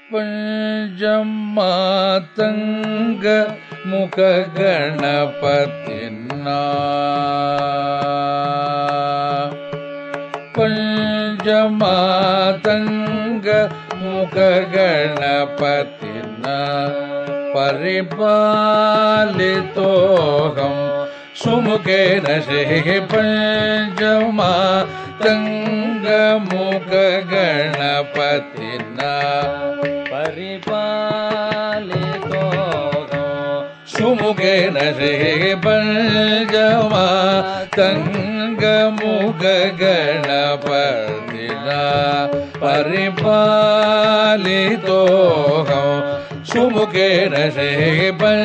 पंचमातंग मुख गणपतिना पंचमातंग मुख गणपतिना परिपालितोऽहं सुमुखेन श्रीः पंचमातंग मुख गणपतिना परिपालितोऽहं सुमुखेन श्रीः पंचमातंग मुख गणपतिना परिपालितोऽहं सुमुखेन श्रीः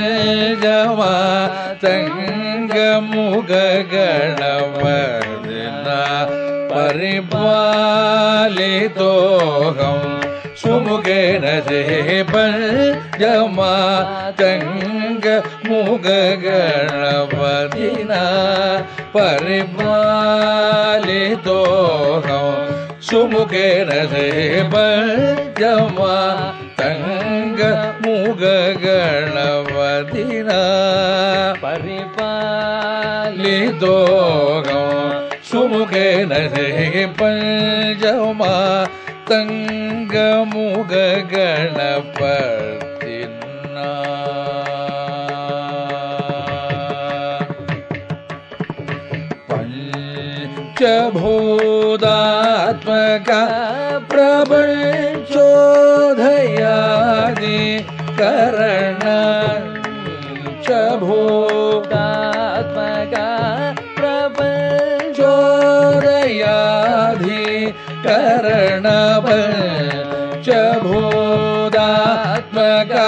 पंचमातंग मुख गणपतिना परिपालितोऽहं सुमुखेन श्रीः पंचमातंग मुख गणपतिना परिपालितोऽहं सुमुखेन श्रीः पंचमातंग मुख गणपतिना परिपालितोऽहं सुमुखेन श्रीः पंचमातंग मुख गणपतिना पंचभूतात्मक प्रपंचोदयादि करण पंचभूतात्मक प्रपंचोदयादि करण पंचभूतात्मक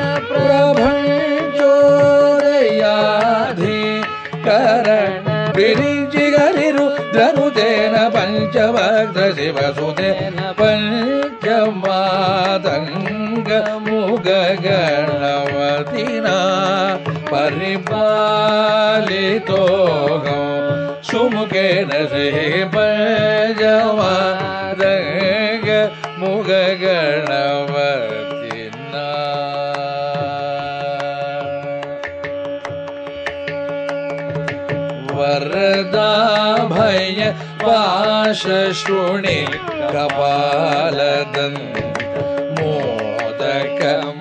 प्रपंचोदयादि करण रुद्रनुतेन पंचभक्त शिवसुतेन पंचमातंग मुख गणपतिना परिपालितोऽहं सुमुखेन श्रीः पंचमातंग मुख गणपतिना वरदाभय पाशश्रुणि कपालदन्त मोदक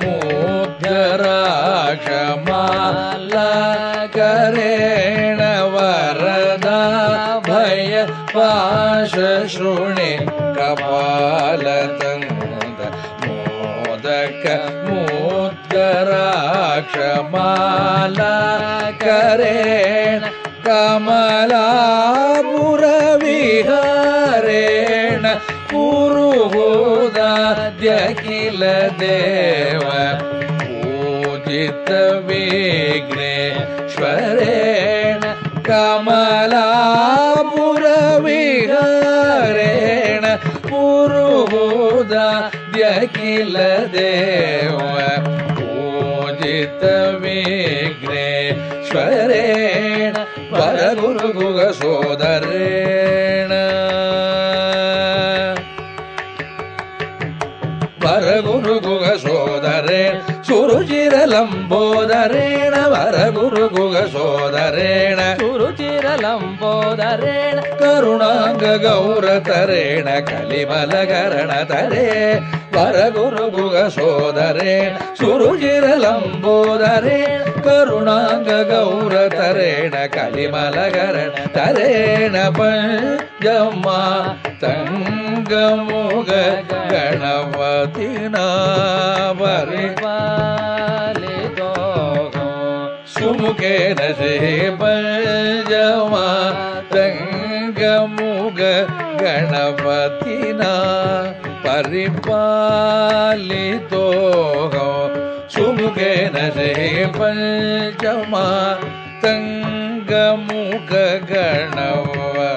मूर्धराक्षमालाकरेण वरदाभय पाशश्रुणि कपालदन्त मोदक मूर्धराक्षमालाकरेण कमलापुरविहारेण पुरुहूदाद्यखिल देव पूजित विघ्नेश्वरेण कमलापुरविहारेण पुरुहूदाद्यखिल देव पूजित विघ्नेश्वरेण वरगुरुगुग सोदरेण वरगुरुगुग सोदरेण सुरुचिरलंबोदरेण वरगुरुगुग सोदरेण सुरुचिरलंबोदरेण करुणांग गौरतरेण कलिमलकरणतरे वरगुरुगुग सोदरेण सुरुचिरलंबोदरेण करुणांग गौरतरेण कलिमलकरणतरेण पंचमातंग मुख गणपतिना परिपालितोऽहं सुमुखेन श्रीः पंचमातंग मुख गणपतिना परिपालितोऽहं सुमुखेन श्रीः पंचमातंग मुख गणपतिना